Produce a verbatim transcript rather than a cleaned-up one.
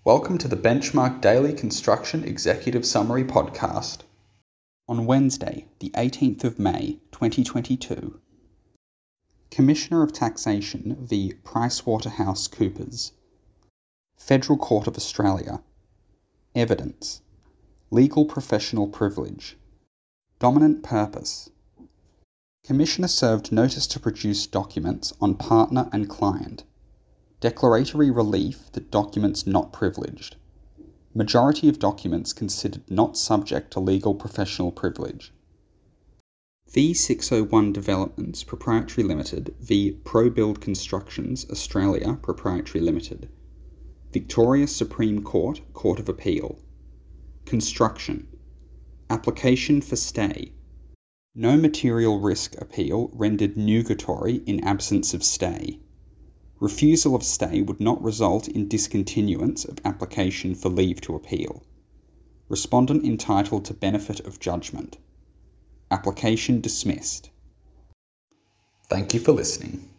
Welcome to the Benchmark Daily Construction Executive Summary Podcast. On Wednesday, the eighteenth of May, twenty twenty-two, Commissioner of Taxation v PricewaterhouseCoopers, Federal Court of Australia, Evidence, Legal Professional Privilege, Dominant Purpose. Commissioner served notice to produce documents on partner and client. Declaratory relief that documents not privileged. Majority of documents considered not subject to legal professional privilege. V six oh one Developments Proprietary Limited v ProBuild Constructions Australia Proprietary Limited. Victoria Supreme Court, Court of Appeal. Construction. Application for stay. No material risk appeal rendered nugatory in absence of stay. Refusal of stay would not result in discontinuance of application for leave to appeal. Respondent entitled to benefit of judgment. Application dismissed. Thank you for listening.